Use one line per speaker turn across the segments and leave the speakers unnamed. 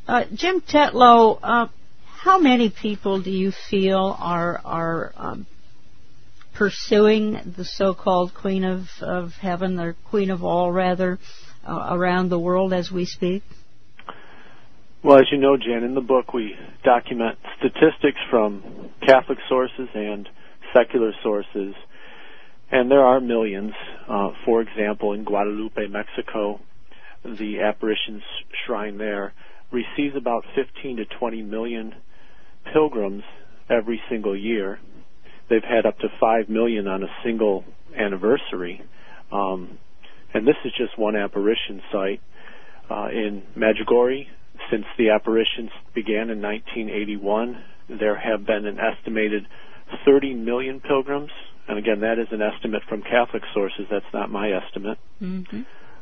Jim Tetlow, how many people do you feel are pursuing the so-called Queen of Heaven, or Queen of All, rather, around the world as we speak?
Well, as you know, Jan, in the book we document statistics from Catholic sources and secular sources, and there are millions. For example, in Guadalupe, Mexico, the apparitions shrine there receives about 15 to 20 million pilgrims every single year. They've had up to 5 million on a single anniversary. And this is just one apparition site. In Medjugorje, since the apparitions began in 1981, there have been an estimated 30 million pilgrims. And again, that is an estimate from Catholic sources. That's not my estimate.
Mm-hmm.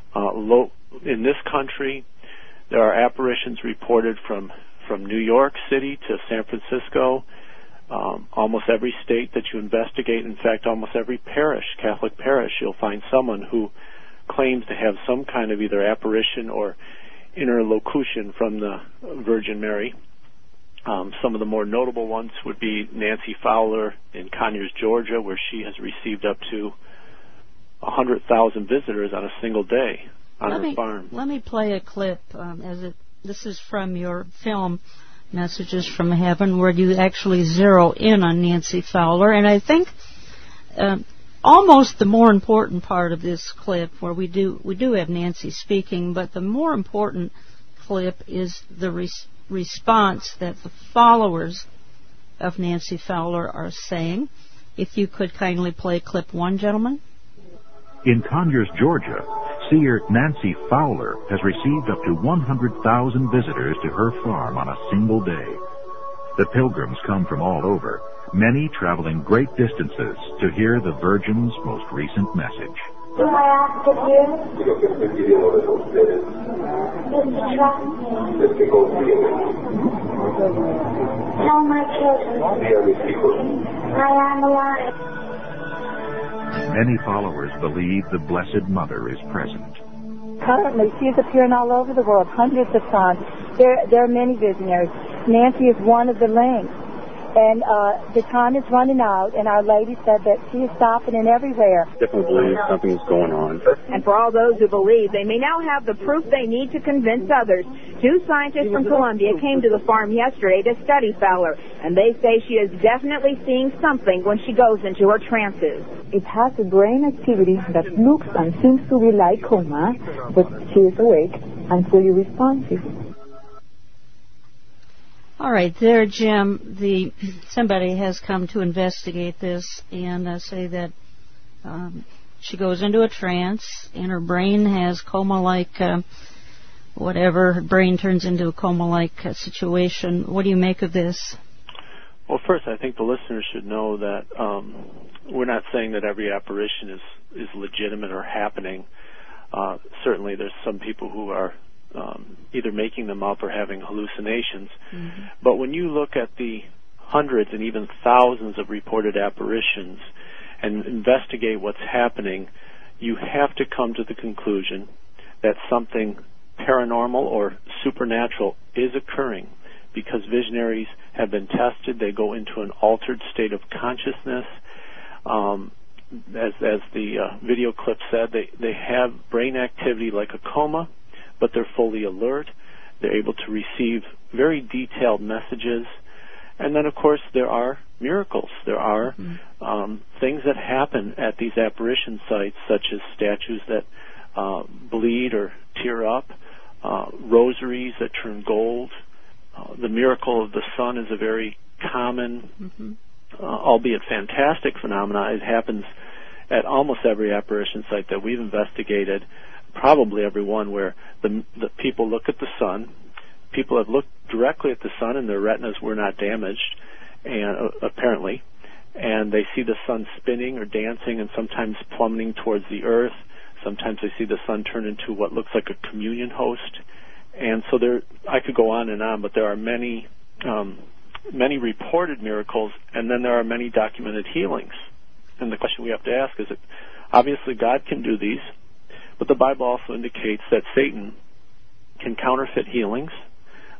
In this country, there are apparitions reported from New York City to San Francisco, almost every state that you investigate. In fact, almost every parish, Catholic parish, you'll find someone who claims to have some kind of either apparition or interlocution from the Virgin Mary. Some of the more notable ones would be Nancy Fowler in Conyers, Georgia, where she has received up to 100,000 visitors on a single day on her farm.
Let me play a clip. This is from your film, Messages from Heaven, where you actually zero in on Nancy Fowler. And I think almost the more important part of this clip, where we do have Nancy speaking, but the more important clip is the response that the followers of Nancy Fowler are saying. If you could kindly play clip 1, gentlemen.
In Conyers, Georgia, seer Nancy Fowler has received up to 100,000 visitors to her farm on a single day. The pilgrims come from all over, many traveling great distances to hear the Virgin's most recent message.
Do I ask of you? Just to trust me. Tell my children I am alive.
Many followers believe the Blessed Mother is present.
Currently, she is appearing all over the world, hundreds of times. There are many visionaries. Nancy is one of the links. And the time is running out, and Our Lady said that she is stopping in everywhere.
Definitely believe something's going on.
And for all those who believe, they may now have the proof they need to convince others. 2 scientists from Columbia came to the farm yesterday to study Fowler, and they say she is definitely seeing something when she goes into her trances.
It has a brain activity that looks and seems to be like coma, but she is awake and fully responsive.
All right, there, Jim, somebody has come to investigate this and say that she goes into a trance and her brain has coma-like, whatever, her brain turns into a coma-like situation. What do you make of this?
Well, first, I think the listeners should know that we're not saying that every apparition is legitimate or happening. Certainly there's some people who are either making them up or having hallucinations. Mm-hmm. But when you look at the hundreds and even thousands of reported apparitions and investigate what's happening, you have to come to the conclusion that something paranormal or supernatural is occurring, because visionaries have been tested. They go into an altered state of consciousness. As the video clip said, they have brain activity like a coma, but they're fully alert. They're able to receive very detailed messages. And then, of course, there are miracles. There are things that happen at these apparition sites, such as statues that bleed or tear up, rosaries that turn gold. The miracle of the sun is a very common, albeit fantastic phenomenon. It happens at almost every apparition site that we've investigated, probably every one, where the people look at the sun. People have looked directly at the sun and their retinas were not damaged, and apparently, and they see the sun spinning or dancing and sometimes plummeting towards the earth. Sometimes they see the sun turn into what looks like a communion host. And so I could go on and on, but there are many reported miracles, and then there are many documented healings. And the question we have to ask is that obviously God can do these, but the Bible also indicates that Satan can counterfeit healings.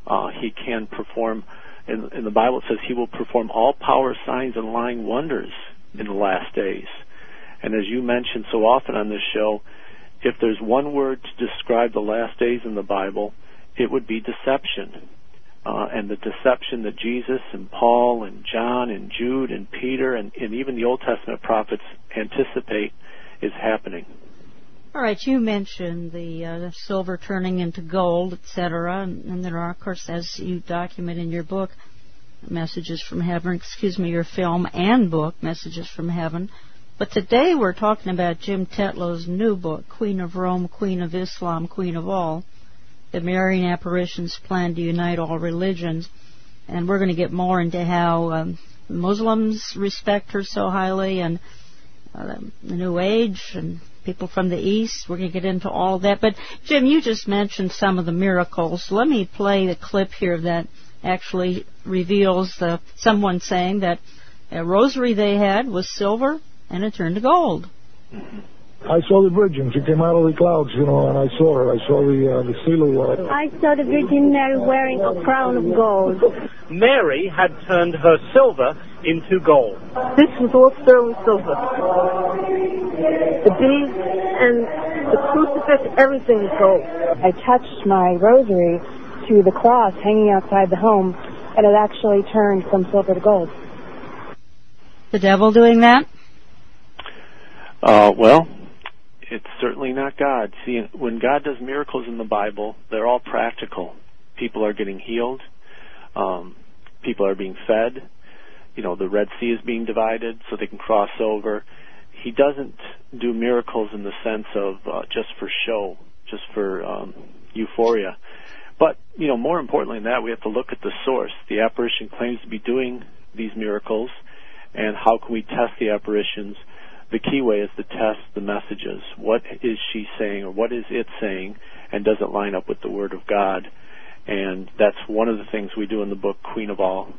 He can perform, in the Bible it says he will perform all power, signs, and lying wonders in the last days. And as you mentioned so often on this show, if there's one word to describe the last days in the Bible, it would be deception. And the deception that Jesus and Paul and John and Jude and Peter and even the Old Testament prophets anticipate is happening.
All right, you mentioned the silver turning into gold, etc., and there are, of course, as you document in your book, Messages from Heaven, your film and book, Messages from Heaven. But today we're talking about Jim Tetlow's new book, Queen of Rome, Queen of Islam, Queen of All, The Marian Apparitions Plan to Unite All Religions. And we're going to get more into how Muslims respect her so highly, and the New Age, and people from the East. We're going to get into all that. But, Jim, you just mentioned some of the miracles. Let me play the clip here that actually reveals someone saying that a rosary they had was silver and it turned to gold.
I saw the Virgin. She came out of the clouds, and I saw her. I saw the seal.
I saw the Virgin Mary wearing a crown of gold.
Mary had turned her silver into gold.
This was all sterling silver. The beads and the crucifix, everything was gold.
I touched my rosary to the cross hanging outside the home, and it actually turned from silver to gold.
The devil doing that?
Well, it's certainly not God. See, when God does miracles in the Bible, they're all practical. People are getting healed. People are being fed. The Red Sea is being divided so they can cross over. He doesn't do miracles in the sense of just for show, just for euphoria. But, more importantly than that, we have to look at the source. The apparition claims to be doing these miracles, and how can we test the apparitions? The key way is to test the messages. What is she saying, or what is it saying, and does it line up with the Word of God? And that's one of the things we do in the book, Queen of All.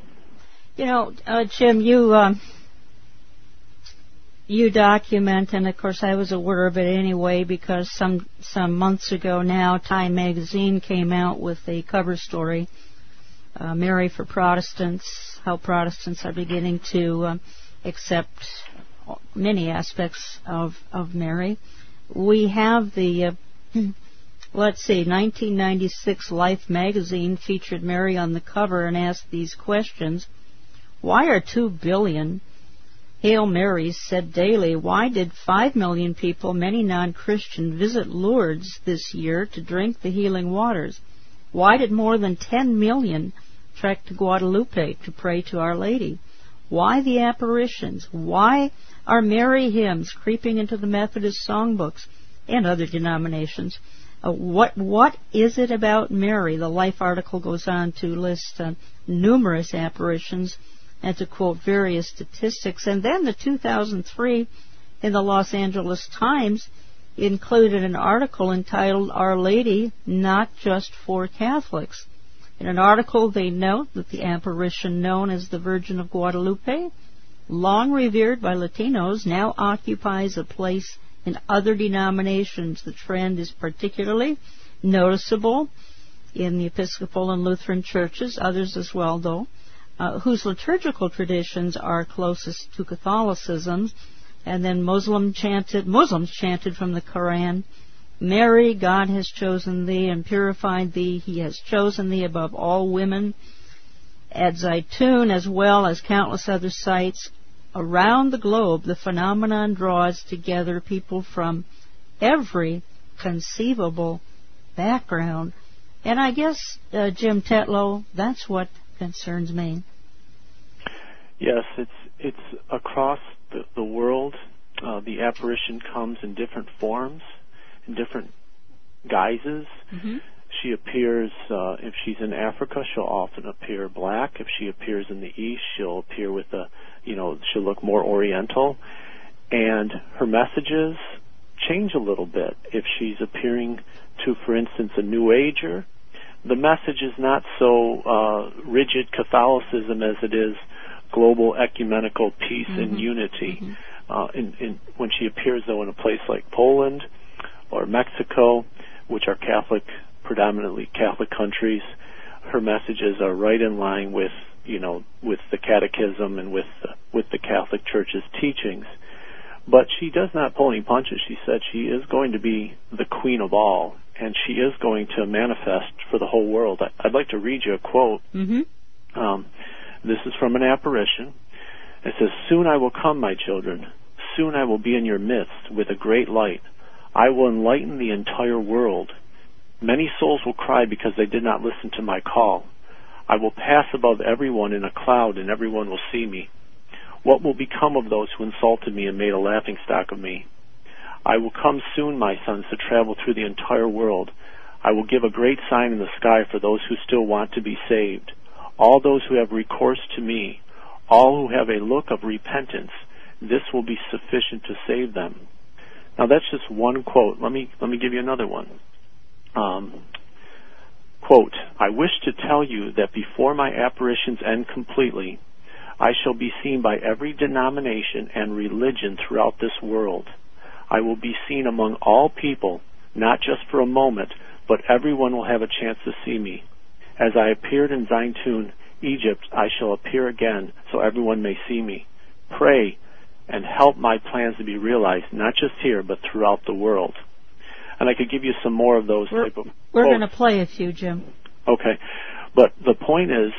Jim, you document, and of course I was aware of it anyway, because some months ago now, Time magazine came out with a cover story, Mary for Protestants, how Protestants are beginning to accept many aspects of Mary. We have the, 1996 Life magazine featured Mary on the cover and asked these questions. Why are 2 billion Hail Marys said daily? Why did 5 million people, many non-Christian, visit Lourdes this year to drink the healing waters? Why did more than 10 million trek to Guadalupe to pray to Our Lady? Why the apparitions? Why are Mary hymns creeping into the Methodist songbooks and other denominations? What is it about Mary? The Life article goes on to list numerous apparitions and to quote various statistics. And then the 2003 in the Los Angeles Times included an article entitled Our Lady, Not Just for Catholics. In an article, they note that the apparition known as the Virgin of Guadalupe, long revered by Latinos, now occupies a place in other denominations. The trend is particularly noticeable in the Episcopal and Lutheran churches, others as well, though, whose liturgical traditions are closest to Catholicism. And then Muslims chanted from the Quran, Mary, God has chosen thee and purified thee. He has chosen thee above all women. At Zaytun, as well as countless other sites around the globe, the phenomenon draws together people from every conceivable background. And I guess, Jim Tetlow, that's what concerns me.
Yes, it's across the world. The apparition comes in different forms, in different guises. Mm-hmm. She appears, if she's in Africa, she'll often appear black. If she appears in the East, she'll appear with she'll look more oriental. And her messages change a little bit. If she's appearing to, for instance, a New Ager, the message is not so rigid Catholicism as it is global ecumenical peace and unity. Mm-hmm. When she appears, though, in a place like Poland or Mexico, which are predominantly Catholic countries, her messages are right in line with, with the Catechism and with the Catholic Church's teachings. But she does not pull any punches. She said she is going to be the queen of all, and she is going to manifest for the whole world. I'd like to read you a quote.
Mm-hmm.
This is from an apparition. It says, "Soon I will come, my children. Soon I will be in your midst with a great light. I will enlighten the entire world. Many souls will cry because they did not listen to my call. I will pass above everyone in a cloud, and everyone will see me. What will become of those who insulted me and made a laughingstock of me? I will come soon, my sons, to travel through the entire world. I will give a great sign in the sky for those who still want to be saved. All those who have recourse to me, all who have a look of repentance, this will be sufficient to save them." Now that's just one quote. Let me give you another one. Quote, "I wish to tell you that before my apparitions end completely, I shall be seen by every denomination and religion throughout this world. I will be seen among all people, not just for a moment, but everyone will have a chance to see me. As I appeared in Zaintun, Egypt, I shall appear again so everyone may see me. Pray and help my plans to be realized, not just here, but throughout the world." And I could give you some more of those type of...
We're going to play a few, Jim.
Okay. But the point is,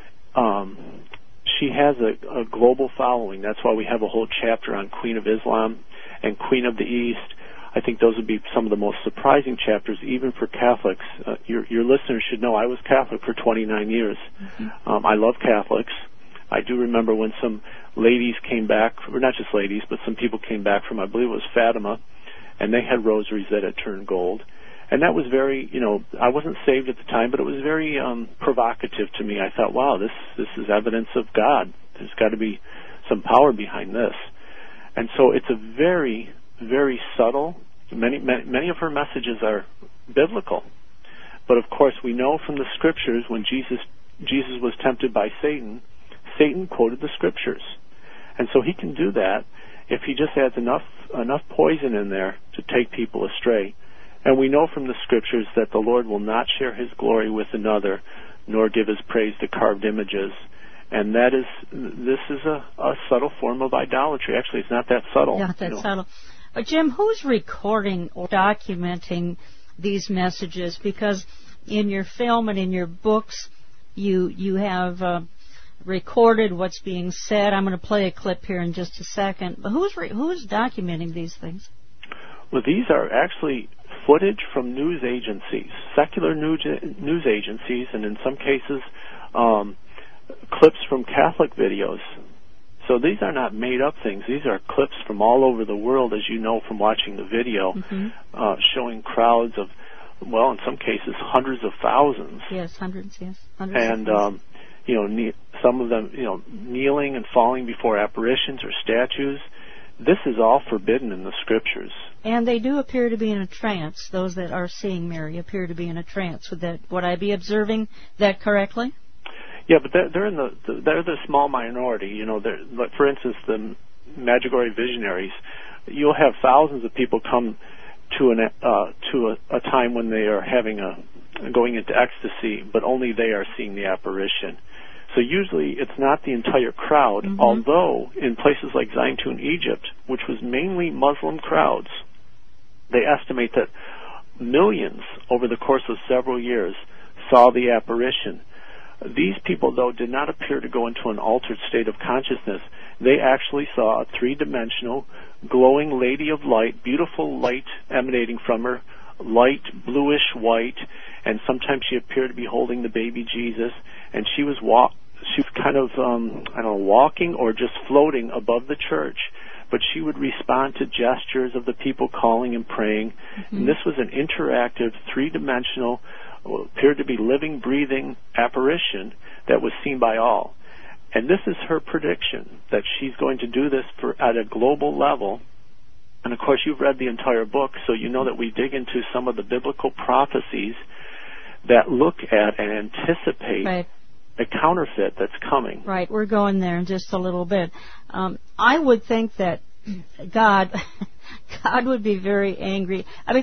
she has a global following. That's why we have a whole chapter on Queen of Islam and Queen of the East. I think those would be some of the most surprising chapters, even for Catholics. Your listeners should know I was Catholic for 29 years. Mm-hmm. I love Catholics. I do remember when some ladies came back, or not just ladies, but some people came back from, I believe it was Fatima, and they had rosaries that had turned gold. And that was very, I wasn't saved at the time, but it was very provocative to me. I thought, wow, this is evidence of God. There's got to be some power behind this. And so it's a very, very subtle, many of her messages are biblical. But of course we know from the scriptures when Jesus was tempted by Satan, Satan quoted the scriptures. And so he can do that if he just adds enough poison in there to take people astray. And we know from the scriptures that the Lord will not share his glory with another, nor give his praise to carved images. And this is a subtle form of idolatry. Actually, it's not that subtle.
Not that subtle. But Jim, who's recording or documenting these messages? Because in your film and in your books, you have recorded what's being said. I'm going to play a clip here in just a second. But who's documenting these things?
Well, these are actually footage from news agencies, secular news agencies, and in some cases, clips from Catholic videos. So these are not made-up things. These are clips from all over the world, as you know from watching the video, showing crowds of, well, in some cases, hundreds of thousands.
Yes, hundreds, yes.
And, some of them, kneeling and falling before apparitions or statues. This is all forbidden in the scriptures.
And they do appear to be in a trance. Those that are seeing Mary appear to be in a trance. Would I be observing that correctly?
Yeah, but they're the small minority. Like for instance, the Medjugorje visionaries. You'll have thousands of people come to a time when they are going into ecstasy, but only they are seeing the apparition. So usually it's not the entire crowd, although in places like Zaintun, Egypt, which was mainly Muslim crowds, they estimate that millions over the course of several years saw the apparition. These people, though, did not appear to go into an altered state of consciousness. They actually saw a three-dimensional, glowing lady of light, beautiful light emanating from her, light bluish white, and sometimes she appeared to be holding the baby Jesus, and she was kind of, walking or just floating above the church, but she would respond to gestures of the people calling and praying. And this was an interactive, three-dimensional, appeared to be living, breathing apparition that was seen by all. And this is her prediction, that she's going to do this at a global level. And of course, you've read the entire book, so you know that we dig into some of the biblical prophecies that look at and anticipate a counterfeit that's coming.
Right, we're going there in just a little bit. I would think that God would be very angry. I mean,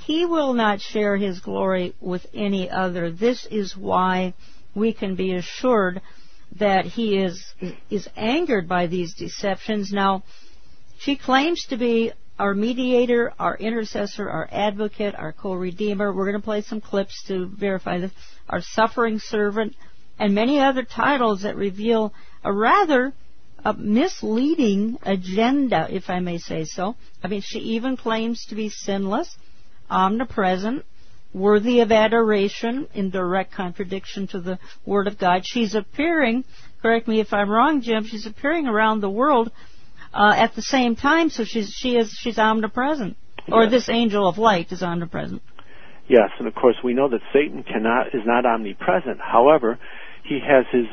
He will not share His glory with any other. This is why we can be assured that He is angered by these deceptions. Now, she claims to be our mediator, our intercessor, our advocate, our co-redeemer. We're going to play some clips to verify this. Our suffering servant, and many other titles that reveal a rather misleading agenda, if I may say so. I mean, she even claims to be sinless, omnipresent, worthy of adoration, in direct contradiction to the Word of God. She's appearing, correct me if I'm wrong, Jim, she's appearing around the world at the same time, so she's omnipresent. Yes. Or this angel of light is omnipresent.
Yes, and of course we know that Satan is not omnipresent. However, he has his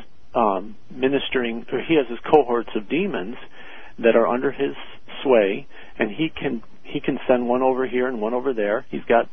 he has his cohorts of demons that are under his sway, and he can send one over here and one over there. He's got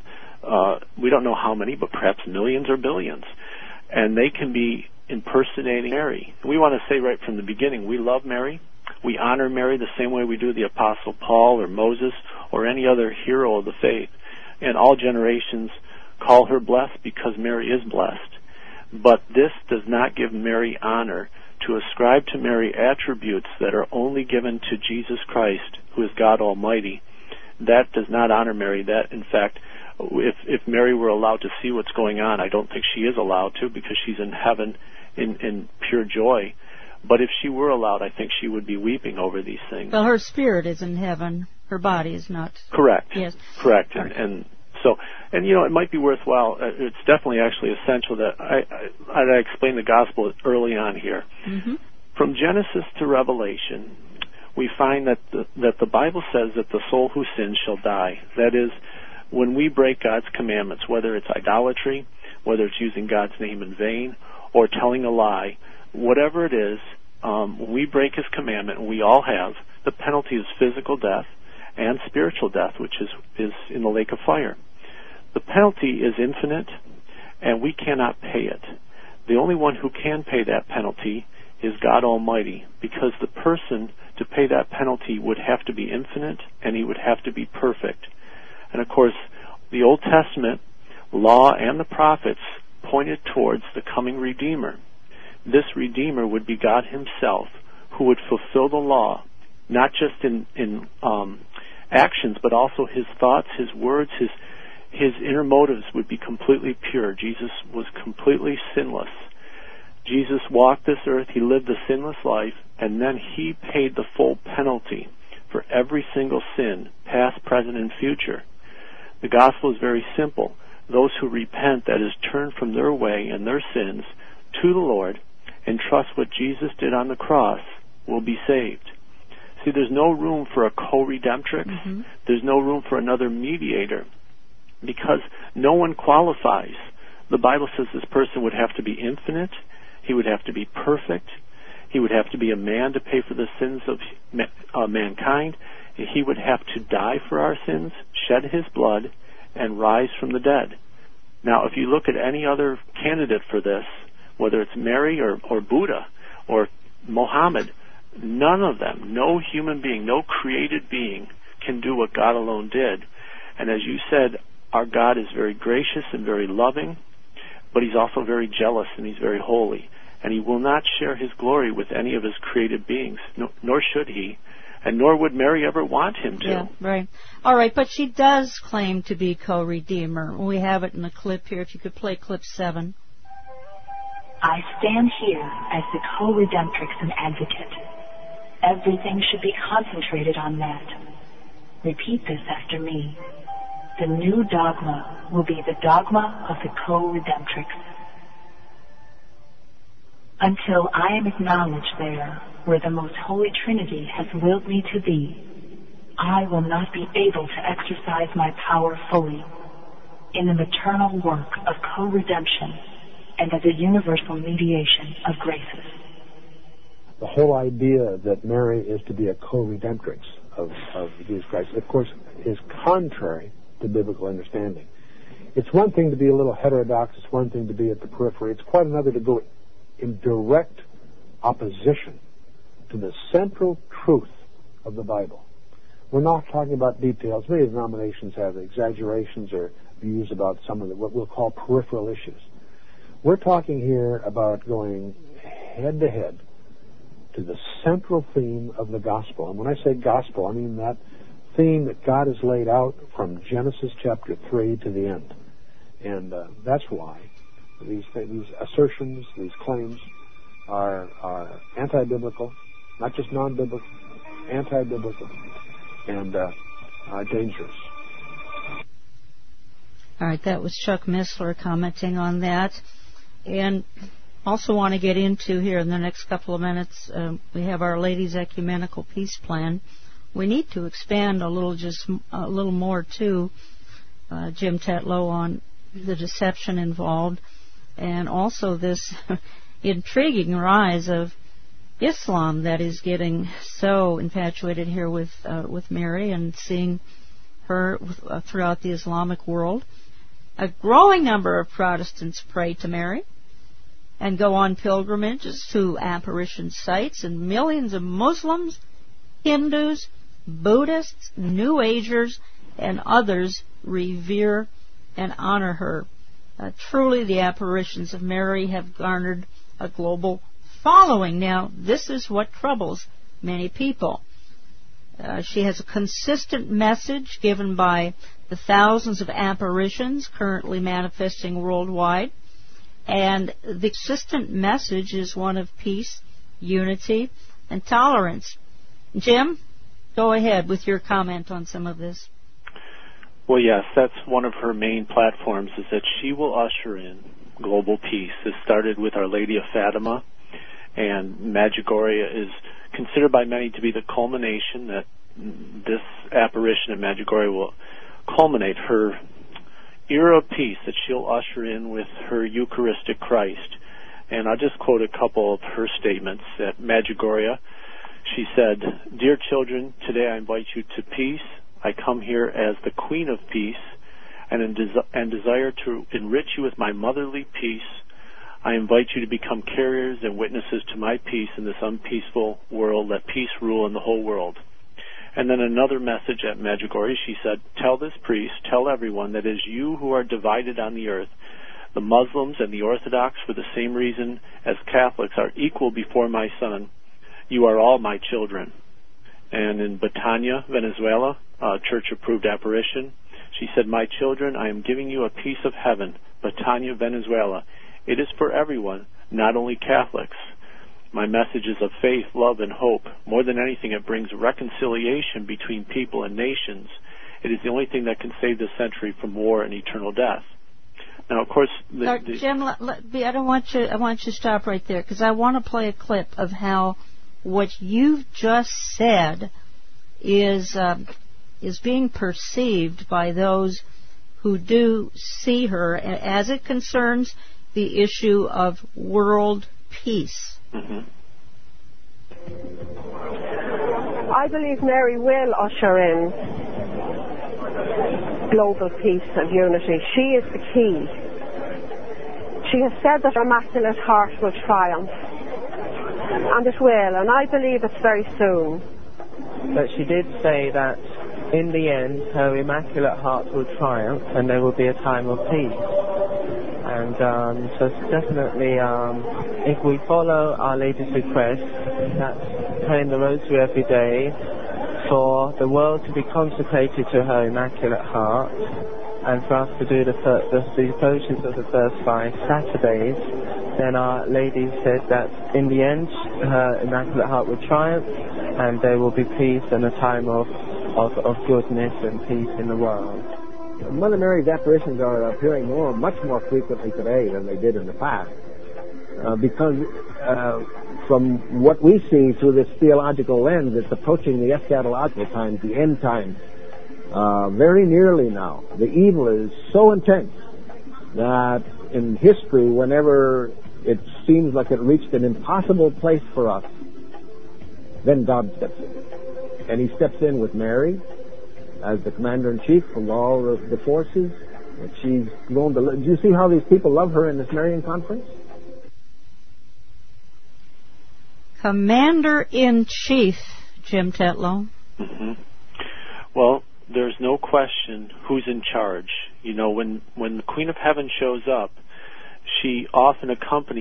we don't know how many, but perhaps millions or billions, and they can be impersonating Mary. We want to say right from the beginning, we love Mary. We honor Mary the same way we do the Apostle Paul or Moses or any other hero of the faith. And all generations call her blessed because Mary is blessed. But this does not give Mary honor. To ascribe to Mary attributes that are only given to Jesus Christ, who is God Almighty, that does not honor Mary. That, in fact, if Mary were allowed to see what's going on, I don't think she is allowed to, because she's in heaven in pure joy. But if she were allowed, I think she would be weeping over these things.
Well, her spirit is in heaven. Her body is not.
Correct.
Yes.
Correct. And so, it might be worthwhile. It's definitely actually essential that I explain the gospel early on here. Mm-hmm. From Genesis to Revelation, we find that the Bible says that the soul who sins shall die. That is, when we break God's commandments, whether it's idolatry, whether it's using God's name in vain, or telling a lie, whatever it is, when we break His commandment, and we all have, the penalty is physical death and spiritual death, which is in the lake of fire. The penalty is infinite, and we cannot pay it. The only one who can pay that penalty is God Almighty, because the person to pay that penalty would have to be infinite, and he would have to be perfect. And of course, the Old Testament law and the prophets pointed towards the coming Redeemer. This Redeemer would be God Himself, who would fulfill the law, not just in actions, but also His thoughts, His words, His inner motives would be completely pure. Jesus was completely sinless. Jesus walked this earth, He lived a sinless life, and then He paid the full penalty for every single sin, past, present, and future. The gospel is very simple. Those who repent, that is, turn from their way and their sins to the Lord and trust what Jesus did on the cross, will be saved. See, there's no room for a co-redemptrix. Mm-hmm. There's no room for another mediator, because no one qualifies. The Bible says this person would have to be infinite. He would have to be perfect. He would have to be a man to pay for the sins of mankind. He would have to die for our sins, shed His blood, and rise from the dead. Now, if you look at any other candidate for this, whether it's Mary or Buddha or Mohammed, none of them, no human being, no created being can do what God alone did. And as you said, our God is very gracious and very loving, but He's also very jealous and He's very holy. And He will not share His glory with any of His created beings, nor should He, and nor would Mary ever want Him to.
Yeah, right. All right, but she does claim to be co-redeemer. We have it in the clip here. If you could play clip 7.
I stand here as the co-redemptrix and advocate. Everything should be concentrated on that. Repeat this after me. The new dogma will be the dogma of the co-redemptrix. Until I am acknowledged there, where the most holy Trinity has willed me to be, I will not be able to exercise my power fully in the maternal work of co-redemption and of the universal mediation of graces.
The whole idea that Mary is to be a co-redemptrix of Jesus Christ, of course, is contrary to biblical understanding. It's one thing to be a little heterodox, it's one thing to be at the periphery, it's quite another to go in direct opposition to the central truth of the Bible. We're not talking about details. Many denominations have exaggerations or views about some of what we'll call peripheral issues. We're talking here about going head-to-head to the central theme of the gospel. And when I say gospel, I mean that theme that God has laid out from Genesis chapter 3 to the end. And that's why these assertions, these claims are anti-biblical, not just non-biblical, anti-biblical, and are dangerous.
All right, that was Chuck Missler commenting on that. And also want to get into here in the next couple of minutes, we have Our Lady's Ecumenical Peace Plan. We need to expand a little more too, Jim Tetlow, on the deception involved, and also this intriguing rise of Islam that is getting so infatuated here with Mary and seeing her throughout the Islamic world. A growing number of Protestants pray to Mary and go on pilgrimages to apparition sites, and millions of Muslims, Hindus, Buddhists, New Agers, and others revere and honor her. Truly, the apparitions of Mary have garnered a global following. Now, this is what troubles many people. She has a consistent message given by the thousands of apparitions currently manifesting worldwide, and the consistent message is one of peace, unity, and tolerance. Jim, go ahead with your comment on some of this.
Well, yes, that's one of her main platforms, is that she will usher in global peace. This started with Our Lady of Fatima, and Medjugorje is considered by many to be the culmination, that this apparition at Medjugorje will culminate her era of peace that she'll usher in with her Eucharistic Christ. And I'll just quote a couple of her statements. At Medjugorje, she said, "Dear children, today I invite you to peace. I come here as the Queen of Peace and desire to enrich you with my motherly peace. I invite you to become carriers and witnesses to my peace in this unpeaceful world. Let peace rule in the whole world." And then another message at Medjugorje, she said, "Tell this priest, tell everyone that it is you who are divided on the earth. The Muslims and the Orthodox, for the same reason as Catholics, are equal before my son. You are all my children." And in Batania, Venezuela, a church-approved apparition, she said, "My children, I am giving you a piece of heaven. Batania, Venezuela. It is for everyone, not only Catholics. My message is of faith, love, and hope. More than anything, it brings reconciliation between people and nations. It is the only thing that can save this century from war and eternal death." Now, of course,
Jim, I want you to stop right there, because I want to play a clip of how what you've just said is being perceived by those who do see her as it concerns the issue of world peace.
Mm-hmm.
I believe Mary will usher in global peace and unity. She is the key. She has said that her Immaculate Heart will triumph, and it will, and I believe it's very soon.
But she did say that in the end her Immaculate Heart will triumph and there will be a time of peace. And so definitely, if we follow Our Lady's request, that's praying the Rosary every day, for the world to be consecrated to her Immaculate Heart, and for us to do the devotions of the first 5 Saturdays, then Our Lady said that in the end her Immaculate Heart will triumph and there will be peace and a time of goodness and peace in the world.
Mother Mary's apparitions are appearing much more frequently today than they did in the past, because from what we see through this theological lens, it's approaching the eschatological times, the end times, very nearly now. The evil is so intense that in history, whenever it seems like it reached an impossible place for us, then God steps in. And he steps in with Mary as the commander-in-chief of all the forces. And she's going to... Do you see how these people love her in this Marian conference?
Commander-in-chief, Jim Tetlow.
Mm-hmm. Well, there's no question who's in charge. You know, when the Queen of Heaven shows up, she often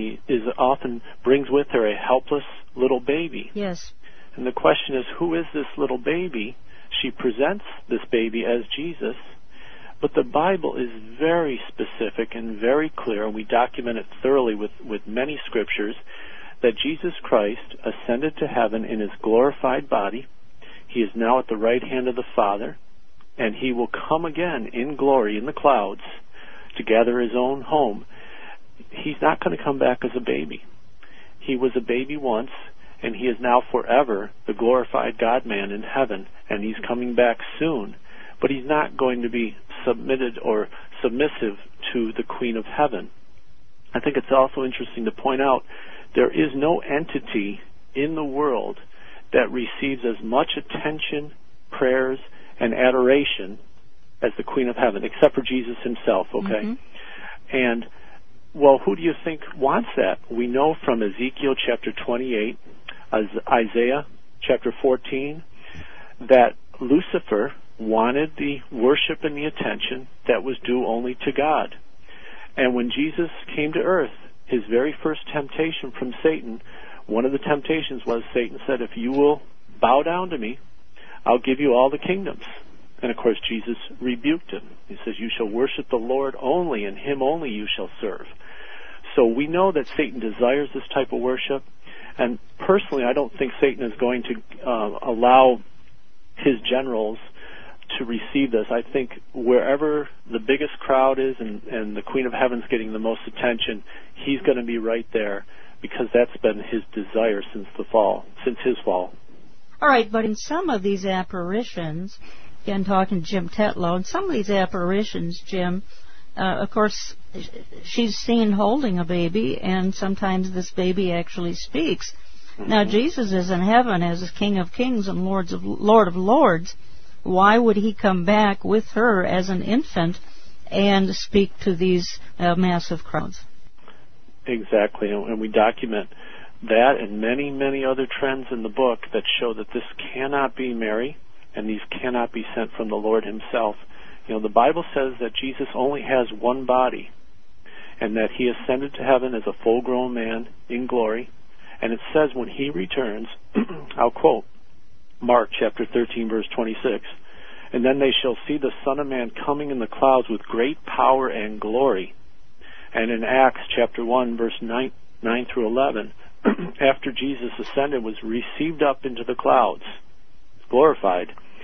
brings with her a helpless little baby.
Yes.
And the question is, who is this little baby? She presents this baby as Jesus, but the Bible is very specific and very clear, and we document it thoroughly with many scriptures, that Jesus Christ ascended to heaven in his glorified body. He is now at the right hand of the Father, and he will come again in glory in the clouds to gather his own home. He's not going to come back as a baby. He was a baby once, and he is now forever the glorified God-man in heaven, and he's coming back soon. But he's not going to be submitted or submissive to the Queen of Heaven. I think it's also interesting to point out there is no entity in the world that receives as much attention, prayers, and adoration as the Queen of Heaven, except for Jesus himself, okay? Mm-hmm. And, well, who do you think wants that? We know from Ezekiel chapter 28, Isaiah chapter 14, that Lucifer wanted the worship and the attention that was due only to God. And when Jesus came to earth, his very first temptation from Satan, one of the temptations was, Satan said, if you will bow down to me, I'll give you all the kingdoms. And of course Jesus rebuked him. He says, you shall worship the Lord only, and him only you shall serve. So we know that Satan desires this type of worship. And personally, I don't think Satan is going to allow his generals to receive this. I think wherever the biggest crowd is and the Queen of Heaven's getting the most attention, he's going to be right there, because that's been his desire since his fall.
All right, but in some of these apparitions, again talking to Jim Tetlow, in some of these apparitions, Jim, of course, she's seen holding a baby, and sometimes this baby actually speaks. Mm-hmm. Now, Jesus is in heaven as King of Kings and Lord of Lords. Why would he come back with her as an infant and speak to these massive crowds? Exactly, and we document that and many, many other trends in the book that show that this cannot be Mary, and these cannot be sent from the Lord himself. You know, the Bible says that Jesus only has one body, and that he ascended to heaven as a full-grown man in glory. And it says when he returns, I'll quote Mark chapter 13, verse 26, and then they shall see the Son of Man coming in the clouds with great power and glory. And in Acts chapter 1, verse 9 through 11, after Jesus ascended, was received up into the clouds, glorified,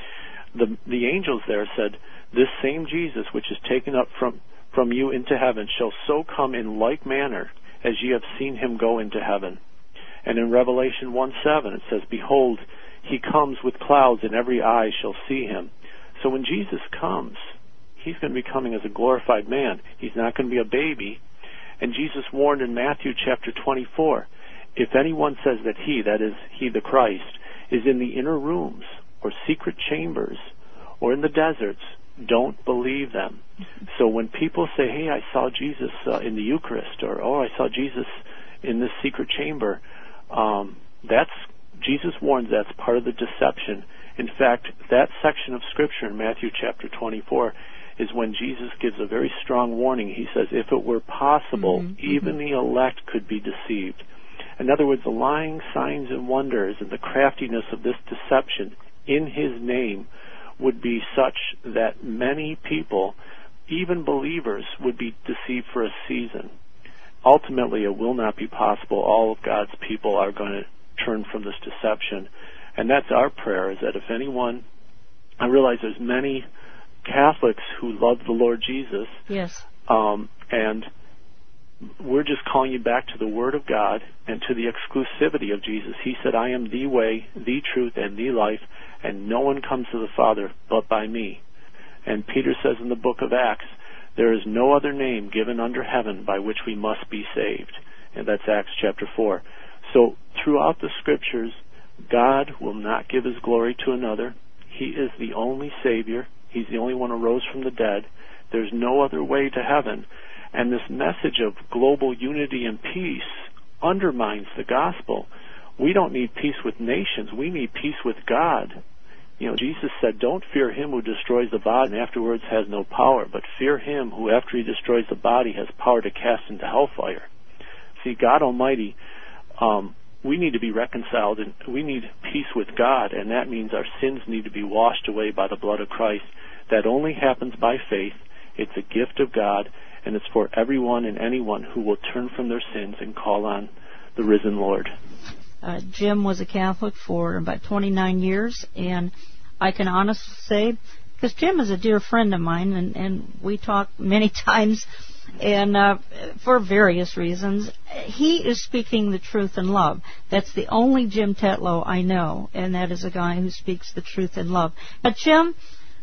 the angels there said, this same Jesus which is taken up from you into heaven shall so come in like manner as ye have seen him go into heaven. And in Revelation 1:7 it says, behold, he comes with clouds, and every eye shall see him. So when Jesus comes, he's going to be coming as a glorified man. He's not going to be a baby. And Jesus warned in Matthew chapter 24, if anyone says that that is he the Christ, is in the inner rooms or secret chambers or in the deserts, don't believe them. So when people say, hey, I saw Jesus in the Eucharist, or, oh, I saw Jesus in this secret chamber, Jesus warns that's part of the deception. In fact, that section of Scripture in Matthew chapter 24 is when Jesus gives a very strong warning. He says, if it were possible, even the elect could be deceived. In other words, the lying signs and wonders and the craftiness of this deception in his name would be such that many people, even believers, would be deceived for a season. Ultimately, it will not be possible. All of God's people are going to turn from this deception. And that's our prayer, is that if anyone, I realize there's many Catholics who love the Lord Jesus. Yes. And we're just calling you back to the Word of God and to the exclusivity of Jesus. He said, I am the way, the truth, and the life, and no one comes to the Father but by me. And Peter says in the book of Acts, there is no other name given under heaven by which we must be saved. And that's Acts chapter 4. So throughout the Scriptures, God will not give his glory to another. He is the only Savior. He's the only one who rose from the dead. There's no other way to heaven. And this message of global unity and peace undermines the gospel. We don't need peace with nations. We need peace with God.
Jesus said, don't fear him who destroys the body and afterwards has no power, but fear him who after he destroys the body has power to cast into hellfire. See, God Almighty, we need to be reconciled, and we need peace with God, and that means our sins need to be washed away by the blood of Christ. That only happens by faith. It's a gift of God, and it's for everyone and anyone who will turn from their sins and call on the risen Lord.
Jim was a Catholic for about 29 years, and I can honestly say, because Jim is a dear friend of mine, and we talk many times, and for various reasons, he is speaking the truth in love. That's the only Jim Tetlow I know, and that is a guy who speaks the truth in love. But Jim,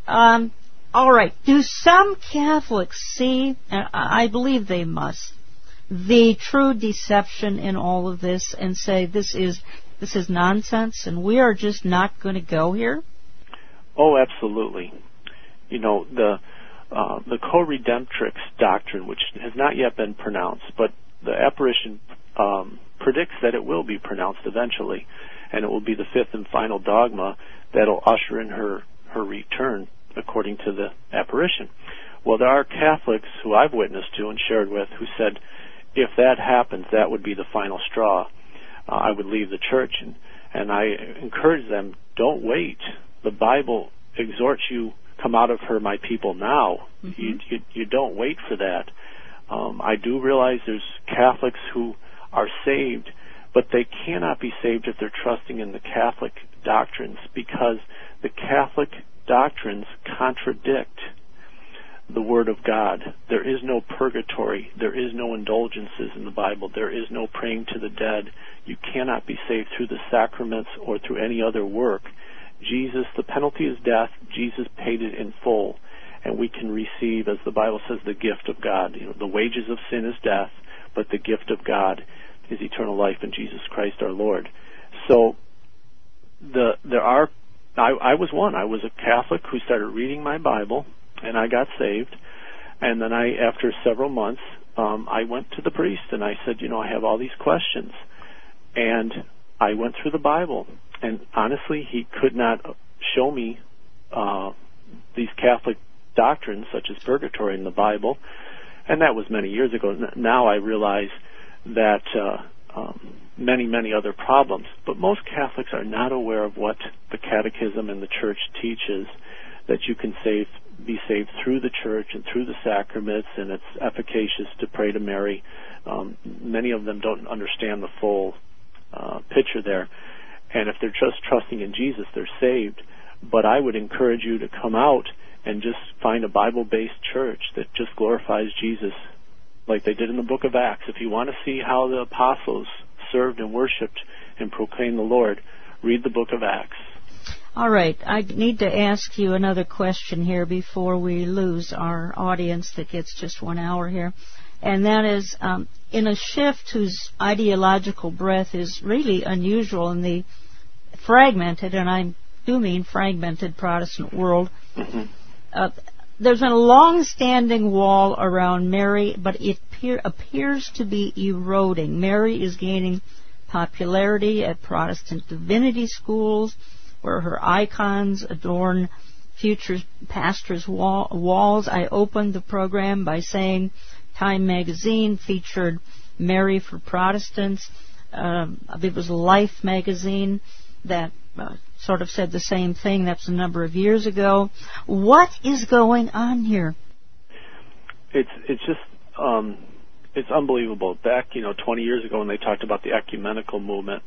all right, do some Catholics see, and I believe they must, the true deception in all of this and say this is nonsense and we are just not going to go here?
Oh, absolutely. The co-redemptrix doctrine, which has not yet been pronounced, but the apparition predicts that it will be pronounced eventually, and it will be the fifth and final dogma that will usher in her return according to the apparition. Well, there are Catholics who I've witnessed to and shared with who said, if that happens, that would be the final straw. I would leave the church, and I encourage them, don't wait. The Bible exhorts you, come out of her, my people, now. Mm-hmm. You don't wait for that. I do realize there's Catholics who are saved, but they cannot be saved if they're trusting in the Catholic doctrines, because the Catholic doctrines contradict the Word of God. There is no purgatory. There is no indulgences in the Bible. There is no praying to the dead. You cannot be saved through the sacraments or through any other work. Jesus, the penalty is death. Jesus paid it in full. And we can receive, as the Bible says, the gift of God. The wages of sin is death, but the gift of God is eternal life in Jesus Christ our Lord. So I was one. I was a Catholic who started reading my Bible, and I got saved. And then after several months, I went to the priest and I said, I have all these questions. And I went through the Bible, and honestly, he could not show me these Catholic doctrines such as purgatory in the Bible. And that was many years ago. Now I realize that many other problems. But most Catholics are not aware of what the Catechism and the Church teaches, that you can be saved through the Church and through the sacraments, and it's efficacious to pray to Mary. Many of them don't understand the full picture there. And if they're just trusting in Jesus, they're saved. But I would encourage you to come out and just find a Bible-based church that just glorifies Jesus like they did in the book of Acts. If you want to see how the apostles served and worshiped and proclaimed the Lord, read the book of Acts.
All right. I need to ask you another question here before we lose our audience that gets just 1 hour here. And that is, in a shift whose ideological breadth is really unusual in the fragmented, and I do mean fragmented Protestant world, there's been a long-standing wall around Mary, but it appears to be eroding. Mary is gaining popularity at Protestant divinity schools, where her icons adorn future pastors' walls. I opened the program by saying Time magazine featured Mary for Protestants. It was Life magazine that sort of said the same thing. That's a number of years ago. What is going on here?
It's just it's unbelievable. Back 20 years ago when they talked about the ecumenical movement,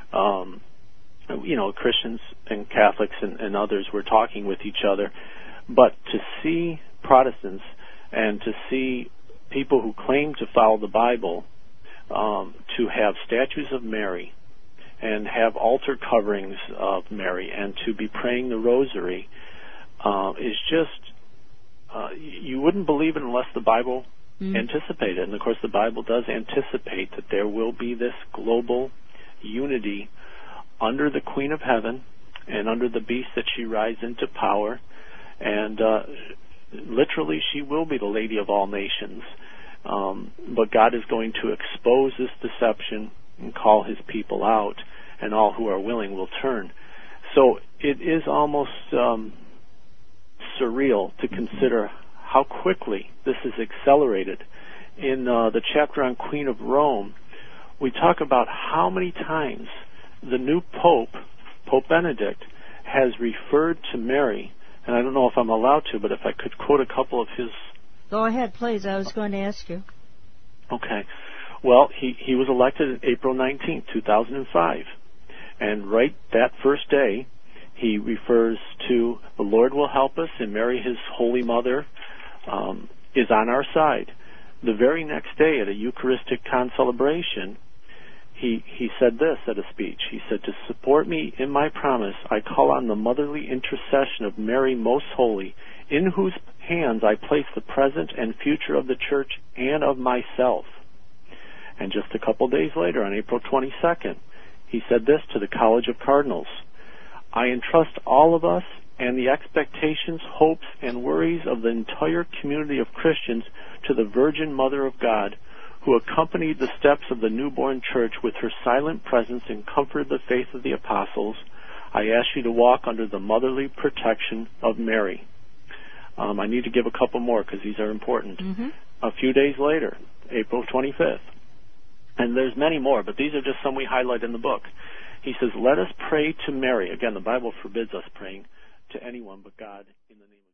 Christians and Catholics and others were talking with each other, but to see Protestants and to see people who claim to follow the Bible to have statues of Mary and have altar coverings of Mary and to be praying the rosary is just, you wouldn't believe it unless the Bible anticipated. And of course the Bible does anticipate that there will be this global unity under the Queen of Heaven and under the beast that she rides into power. And literally she will be the Lady of all nations. But God is going to expose this deception and call his people out, and all who are willing will turn. So it is almost surreal to consider how quickly this is accelerated. In the chapter on Queen of Rome, we talk about how many times the new Pope, Pope Benedict, has referred to Mary, and I don't know if I'm allowed to, but if I could quote a couple of his...
Go ahead, please. I was going to ask you.
Okay. Well, he was elected April 19, 2005, and right that first day, he refers to the Lord will help us, and Mary, his Holy Mother, is on our side. The very next day at a Eucharistic concelebration, he said this at a speech. He said, "To support me in my promise, I call on the motherly intercession of Mary Most Holy, in whose hands I place the present and future of the Church and of myself." And just a couple days later, on April 22nd, he said this to the College of Cardinals: "I entrust all of us and the expectations, hopes, and worries of the entire community of Christians to the Virgin Mother of God, who accompanied the steps of the newborn Church with her silent presence and comforted the faith of the apostles. I ask you to walk under the motherly protection of Mary." I need to give a couple more because these are important. A few days later, April 25th, and there's many more, but these are just some we highlight in the book. He says, "Let us pray to Mary." Again, the Bible forbids us praying to anyone but God in the name of